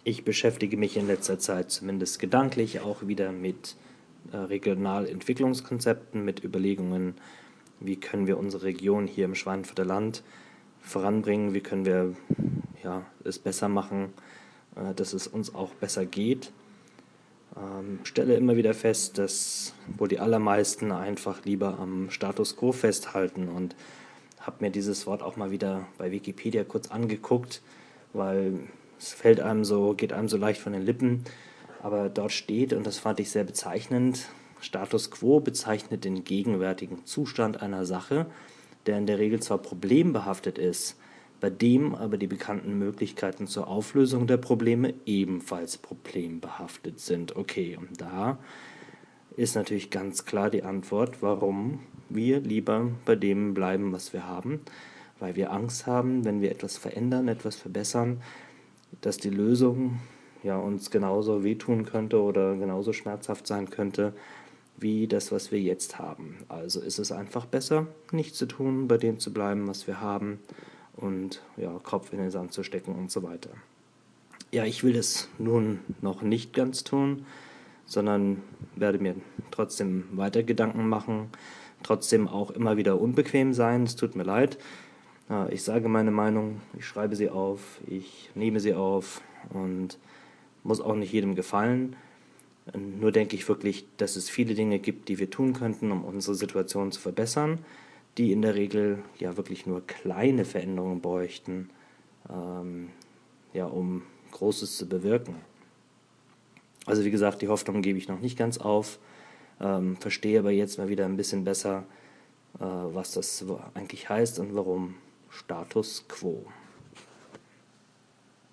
Ich beschäftige mich in letzter Zeit zumindest gedanklich auch wieder mit Regionalentwicklungskonzepten, mit Überlegungen, wie können wir unsere Region hier im Schweinfurter Land voranbringen, wie können wir es besser machen, dass es uns auch besser geht. Stelle immer wieder fest, dass wohl die allermeisten einfach lieber am Status quo festhalten, und habe mir dieses Wort auch mal wieder bei Wikipedia kurz angeguckt, weil es geht einem so leicht von den Lippen, aber dort steht, und das fand ich sehr bezeichnend: Status quo bezeichnet den gegenwärtigen Zustand einer Sache, der in der Regel zwar problembehaftet ist, bei dem aber die bekannten Möglichkeiten zur Auflösung der Probleme ebenfalls problembehaftet sind. Okay, und da ist natürlich ganz klar die Antwort, warum wir lieber bei dem bleiben, was wir haben, weil wir Angst haben, wenn wir etwas verändern, etwas verbessern, dass die Lösung uns genauso wehtun könnte oder genauso schmerzhaft sein könnte wie das, was wir jetzt haben. Also ist es einfach besser, nichts zu tun, bei dem zu bleiben, was wir haben, und Kopf in den Sand zu stecken und so weiter. Ja, ich will das nun noch nicht ganz tun, sondern werde mir trotzdem weiter Gedanken machen, trotzdem auch immer wieder unbequem sein. Es tut mir leid. Ich sage meine Meinung, ich schreibe sie auf, ich nehme sie auf und muss auch nicht jedem gefallen. Nur denke ich wirklich, dass es viele Dinge gibt, die wir tun könnten, um unsere Situation zu verbessern, die in der Regel wirklich nur kleine Veränderungen bräuchten, um Großes zu bewirken. Also wie gesagt, die Hoffnung gebe ich noch nicht ganz auf, verstehe aber jetzt mal wieder ein bisschen besser, was das eigentlich heißt und warum Status quo.